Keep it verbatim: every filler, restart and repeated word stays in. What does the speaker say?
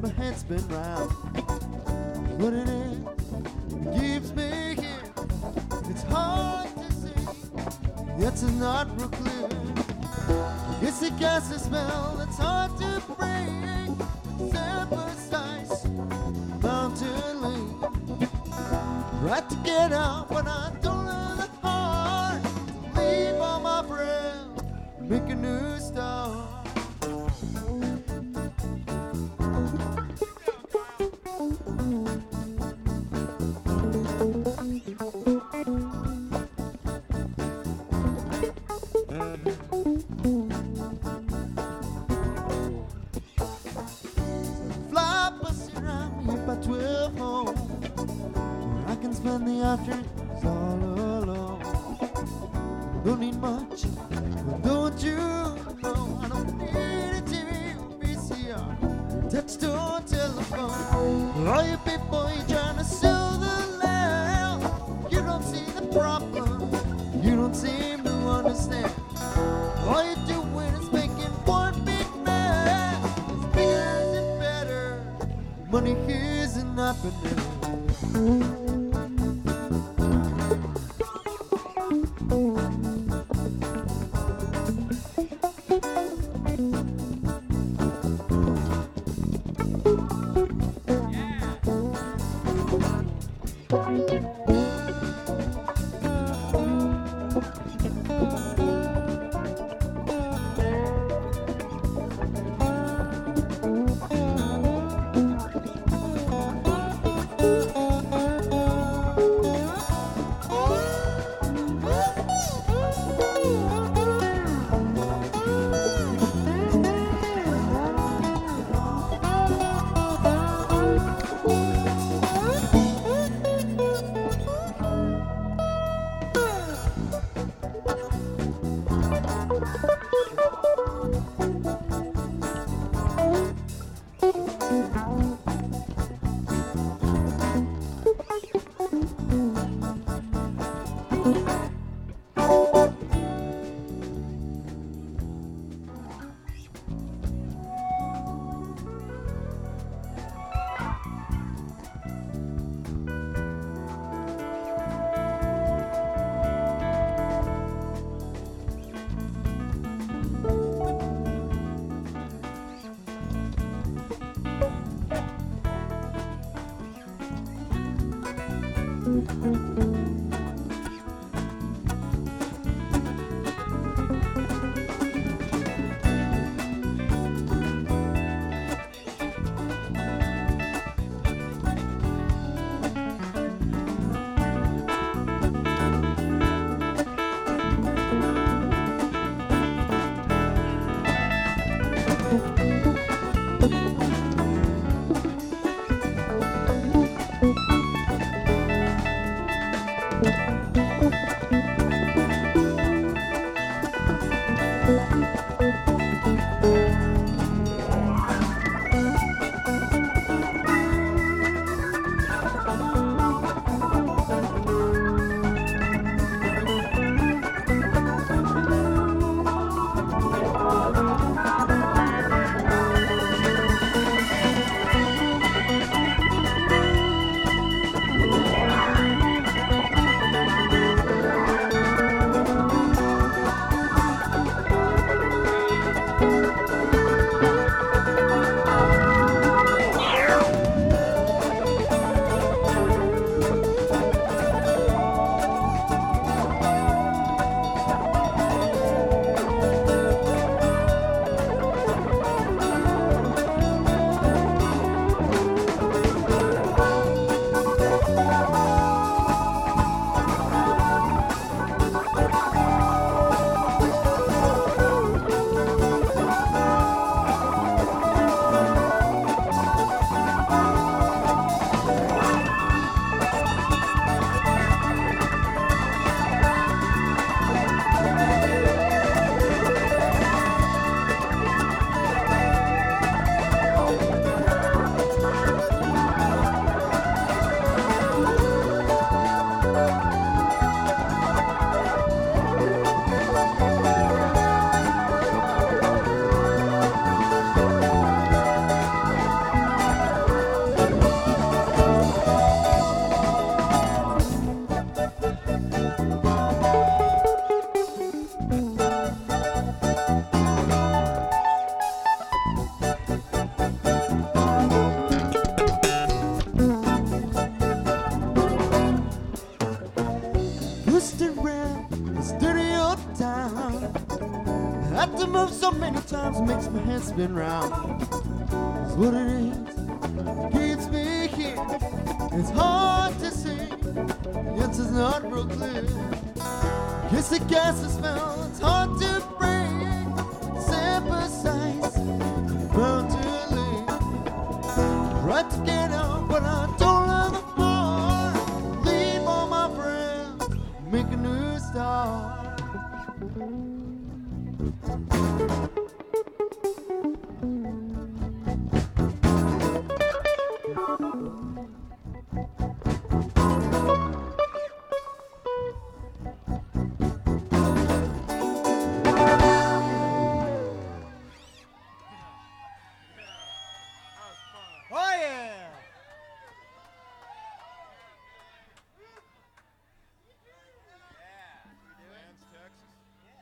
my head spin round. What it is keeps me here. It's hard to see. It's not real clear. It's the gas smell that's hard to breathe. Sympathize, mountain lane. Try to get out, but I don't have the heart to leave all my friends, make a new start. Fly bus around here by twelve home, where I can spend the afternoons all alone. Don't need much, but don't you know I don't need a T V or V C R, touch-tone telephone. All you people, you trying to sell the land. You don't see the problem, you don't seem to understand. All you're doing is making one big mess. It's bigger and better, money isn't happening. sometimes makes my head spin round. It's what it is, keeps me here. It's hard to see, the answer's not real clear. Kiss the gas and smell, it's hard to break. Sympathize, bound to leave. Right together.